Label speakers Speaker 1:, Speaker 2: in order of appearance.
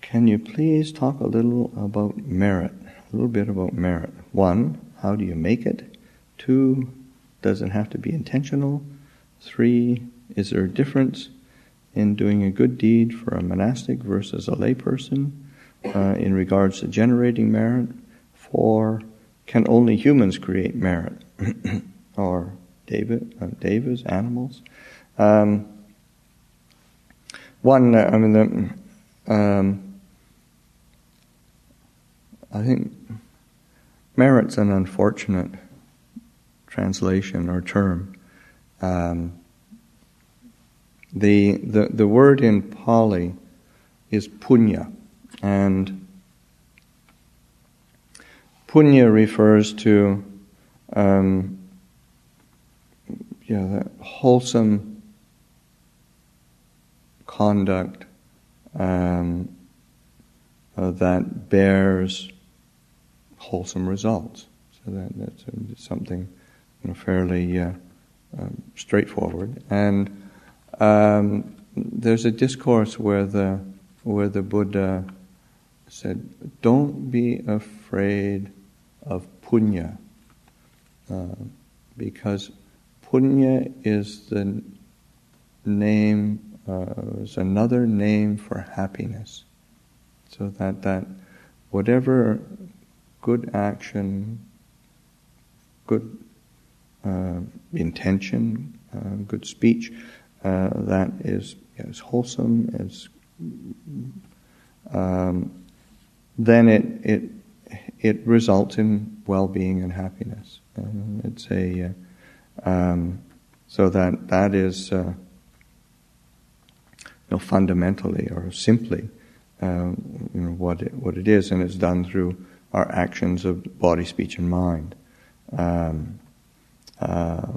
Speaker 1: can you please talk a little about merit? A little bit about merit. 1, how do you make it? 2, does it have to be intentional? 3, is there a difference in doing a good deed for a monastic versus a layperson in regards to generating merit? 4, can only humans create merit? Or devas, animals? I think merit's an unfortunate translation or term. The word in Pali is punya, and punya refers to the wholesome conduct that bears wholesome results. So that's something fairly straightforward. And there's a discourse where the Buddha said, "Don't be afraid of punya, because punya is the name, is another name for happiness. So that whatever good action, good intention, good speech that is wholesome, then it results in well-being and happiness. It's a so that is fundamentally or simply what it is, and it's done through our actions of body, speech, and mind.